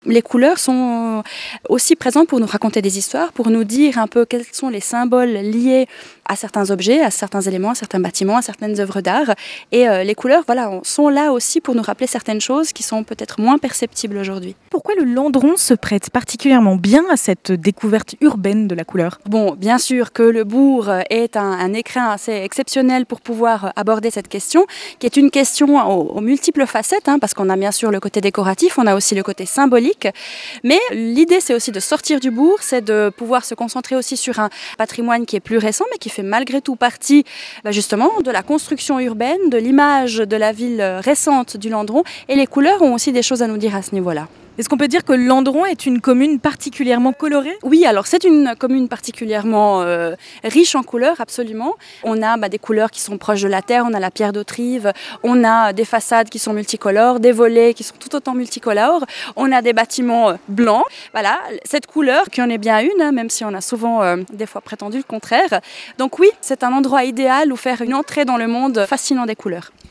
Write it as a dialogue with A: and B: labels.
A: Les couleurs sont aussi présentes pour nous raconter des histoires, pour nous dire un peu quels sont les symboles liés à certains objets, à certains éléments, à certains bâtiments, à certaines œuvres d'art. Et les couleurs sont là aussi pour nous rappeler certaines choses qui sont peut-être moins perceptibles aujourd'hui.
B: Pourquoi le Landron se prête particulièrement bien à cette découverte urbaine de la couleur ?
A: Bon, bien sûr que le bourg est un écrin assez exceptionnel pour pouvoir aborder cette question, qui est une question aux multiples facettes, parce qu'on a bien sûr le côté décoratif, on a aussi le côté symbolique. Mais l'idée, c'est aussi de sortir du bourg, c'est de pouvoir se concentrer aussi sur un patrimoine qui est plus récent, mais qui fait malgré tout partie justement de la construction urbaine, de l'image de la ville récente du Landron. Et les couleurs ont aussi des choses à nous dire à ce niveau-là.
B: Est-ce qu'on peut dire que Landron est une commune particulièrement colorée ?
A: Oui, alors c'est une commune particulièrement riche en couleurs, absolument. On a des couleurs qui sont proches de la terre, on a la pierre d'Autrive, on a des façades qui sont multicolores, des volets qui sont tout autant multicolores, on a des bâtiments blancs. Voilà, cette couleur qui en est bien une, même si on a souvent des fois prétendu le contraire. Donc oui, c'est un endroit idéal où faire une entrée dans le monde fascinant des couleurs.